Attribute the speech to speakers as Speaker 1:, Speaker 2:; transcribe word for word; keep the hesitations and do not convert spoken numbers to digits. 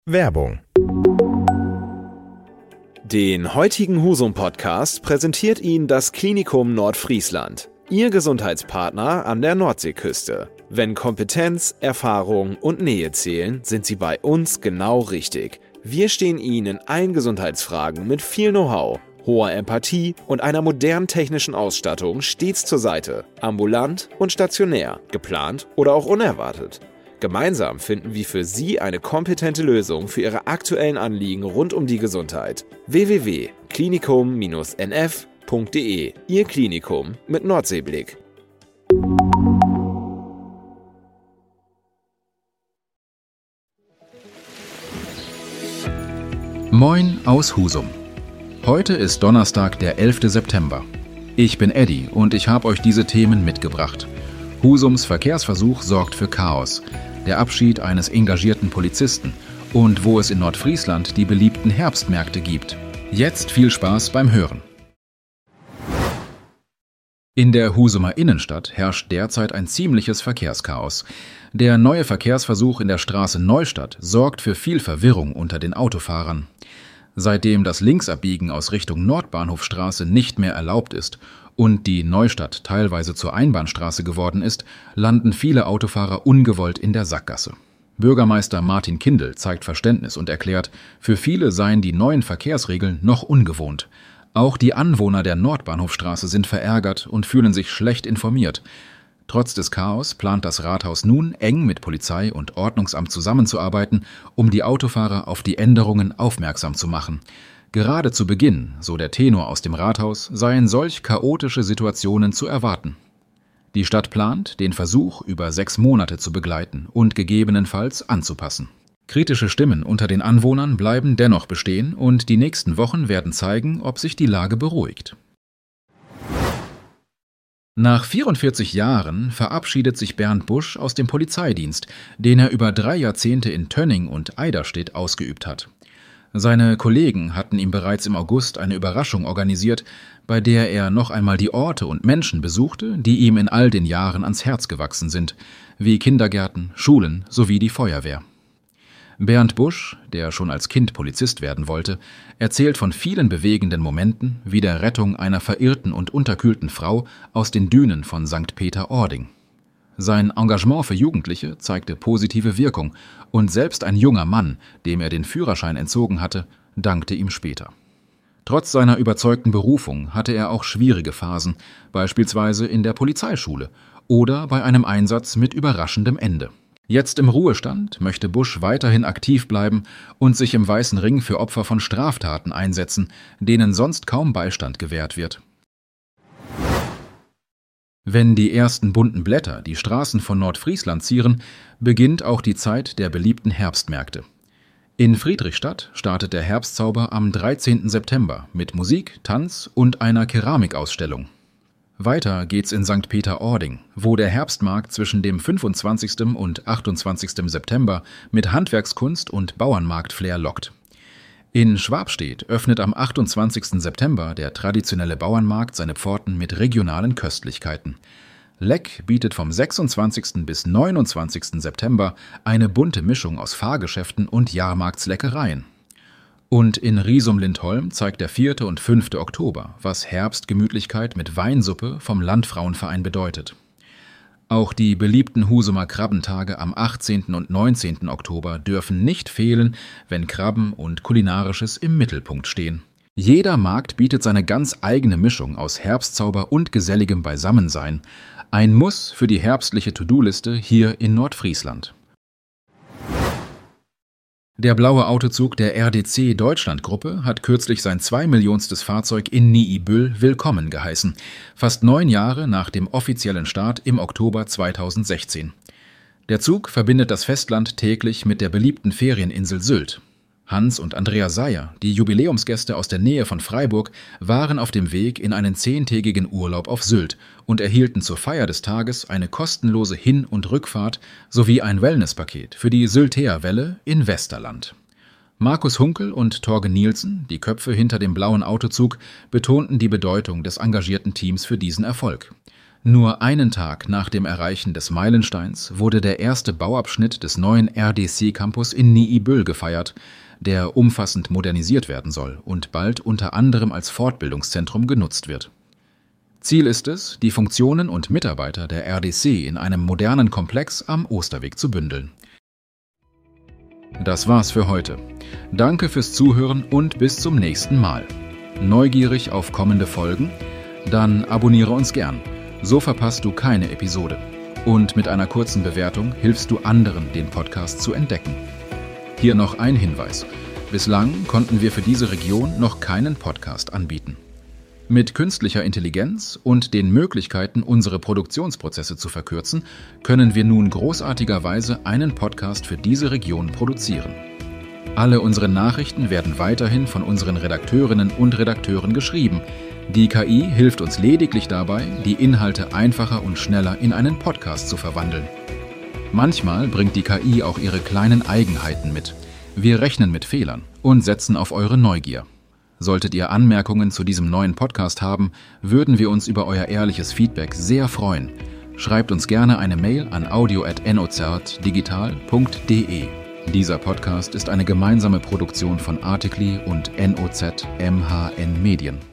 Speaker 1: Werbung. Den heutigen Husum-Podcast präsentiert Ihnen das Klinikum Nordfriesland, Ihr Gesundheitspartner an der Nordseeküste. Wenn Kompetenz, Erfahrung und Nähe zählen, sind Sie bei uns genau richtig. Wir stehen Ihnen in allen Gesundheitsfragen mit viel Know-how, hoher Empathie und einer modernen technischen Ausstattung stets zur Seite. Ambulant und stationär, geplant oder auch unerwartet. Gemeinsam finden wir für Sie eine kompetente Lösung für Ihre aktuellen Anliegen rund um die Gesundheit. w w w punkt klinikum Bindestrich n f punkt d e Ihr Klinikum mit Nordseeblick.
Speaker 2: Moin aus Husum. Heute ist Donnerstag, der elfte September. Ich bin Eddie und ich habe euch diese Themen mitgebracht. Husums Verkehrsversuch sorgt für Chaos, der Abschied eines engagierten Polizisten und wo es in Nordfriesland die beliebten Herbstmärkte gibt. Jetzt viel Spaß beim Hören. In der Husumer Innenstadt herrscht derzeit ein ziemliches Verkehrschaos. Der neue Verkehrsversuch in der Straße Neustadt sorgt für viel Verwirrung unter den Autofahrern. Seitdem das Linksabbiegen aus Richtung Nordbahnhofstraße nicht mehr erlaubt ist und die Neustadt teilweise zur Einbahnstraße geworden ist, landen viele Autofahrer ungewollt in der Sackgasse. Bürgermeister Martin Kindl zeigt Verständnis und erklärt, für viele seien die neuen Verkehrsregeln noch ungewohnt. Auch die Anwohner der Nordbahnhofstraße sind verärgert und fühlen sich schlecht informiert. Trotz des Chaos plant das Rathaus nun, eng mit Polizei und Ordnungsamt zusammenzuarbeiten, um die Autofahrer auf die Änderungen aufmerksam zu machen. Gerade zu Beginn, so der Tenor aus dem Rathaus, seien solch chaotische Situationen zu erwarten. Die Stadt plant, den Versuch über sechs Monate zu begleiten und gegebenenfalls anzupassen. Kritische Stimmen unter den Anwohnern bleiben dennoch bestehen und die nächsten Wochen werden zeigen, ob sich die Lage beruhigt. Nach vierundvierzig Jahren verabschiedet sich Bernd Busch aus dem Polizeidienst, den er über drei Jahrzehnte in Tönning und Eiderstedt ausgeübt hat. Seine Kollegen hatten ihm bereits im August eine Überraschung organisiert, bei der er noch einmal die Orte und Menschen besuchte, die ihm in all den Jahren ans Herz gewachsen sind, wie Kindergärten, Schulen sowie die Feuerwehr. Bernd Busch, der schon als Kind Polizist werden wollte, erzählt von vielen bewegenden Momenten, wie der Rettung einer verirrten und unterkühlten Frau aus den Dünen von Sankt Peter-Ording. Sein Engagement für Jugendliche zeigte positive Wirkung und selbst ein junger Mann, dem er den Führerschein entzogen hatte, dankte ihm später. Trotz seiner überzeugten Berufung hatte er auch schwierige Phasen, beispielsweise in der Polizeischule oder bei einem Einsatz mit überraschendem Ende. Jetzt im Ruhestand möchte Busch weiterhin aktiv bleiben und sich im Weißen Ring für Opfer von Straftaten einsetzen, denen sonst kaum Beistand gewährt wird. Wenn die ersten bunten Blätter die Straßen von Nordfriesland zieren, beginnt auch die Zeit der beliebten Herbstmärkte. In Friedrichstadt startet der Herbstzauber am dreizehnten September mit Musik, Tanz und einer Keramikausstellung. Weiter geht's in Sankt Peter-Ording, wo der Herbstmarkt zwischen dem fünfundzwanzigsten und achtundzwanzigsten September mit Handwerkskunst und Bauernmarkt-Flair lockt. In Schwabstedt öffnet am achtundzwanzigsten September der traditionelle Bauernmarkt seine Pforten mit regionalen Köstlichkeiten. Leck bietet vom sechsundzwanzigsten bis neunundzwanzigsten September eine bunte Mischung aus Fahrgeschäften und Jahrmarktsleckereien. Und in Riesum-Lindholm zeigt der vierte und fünfte Oktober, was Herbstgemütlichkeit mit Weinsuppe vom Landfrauenverein bedeutet. Auch die beliebten Husumer Krabbentage am achtzehnten und neunzehnten Oktober dürfen nicht fehlen, wenn Krabben und Kulinarisches im Mittelpunkt stehen. Jeder Markt bietet seine ganz eigene Mischung aus Herbstzauber und geselligem Beisammensein. Ein Muss für die herbstliche To-Do-Liste hier in Nordfriesland. Der blaue Autozug der R D C Deutschland-Gruppe hat kürzlich sein zweimillionstes Fahrzeug in Niibüll willkommen geheißen, fast neun Jahre nach dem offiziellen Start im Oktober zweitausendsechzehn. Der Zug verbindet das Festland täglich mit der beliebten Ferieninsel Sylt. Hans und Andrea Seyer, die Jubiläumsgäste aus der Nähe von Freiburg, waren auf dem Weg in einen zehntägigen Urlaub auf Sylt und erhielten zur Feier des Tages eine kostenlose Hin- und Rückfahrt sowie ein Wellnesspaket für die Syltea-Welle in Westerland. Markus Hunkel und Torgen Nielsen, die Köpfe hinter dem blauen Autozug, betonten die Bedeutung des engagierten Teams für diesen Erfolg. Nur einen Tag nach dem Erreichen des Meilensteins wurde der erste Bauabschnitt des neuen R D C-Campus in Niibüll gefeiert, der umfassend modernisiert werden soll und bald unter anderem als Fortbildungszentrum genutzt wird. Ziel ist es, die Funktionen und Mitarbeiter der R D C in einem modernen Komplex am Osterweg zu bündeln. Das war's für heute. Danke fürs Zuhören und bis zum nächsten Mal. Neugierig auf kommende Folgen? Dann abonniere uns gern. So verpasst du keine Episode. Und mit einer kurzen Bewertung hilfst du anderen, den Podcast zu entdecken. Hier noch ein Hinweis. Bislang konnten wir für diese Region noch keinen Podcast anbieten. Mit künstlicher Intelligenz und den Möglichkeiten, unsere Produktionsprozesse zu verkürzen, können wir nun großartigerweise einen Podcast für diese Region produzieren. Alle unsere Nachrichten werden weiterhin von unseren Redakteurinnen und Redakteuren geschrieben. Die K I hilft uns lediglich dabei, die Inhalte einfacher und schneller in einen Podcast zu verwandeln. Manchmal bringt die K I auch ihre kleinen Eigenheiten mit. Wir rechnen mit Fehlern und setzen auf eure Neugier. Solltet ihr Anmerkungen zu diesem neuen Podcast haben, würden wir uns über euer ehrliches Feedback sehr freuen. Schreibt uns gerne eine Mail an audio at nozertdigital punkt de. Dieser Podcast ist eine gemeinsame Produktion von Articly und N O Z M H N Medien.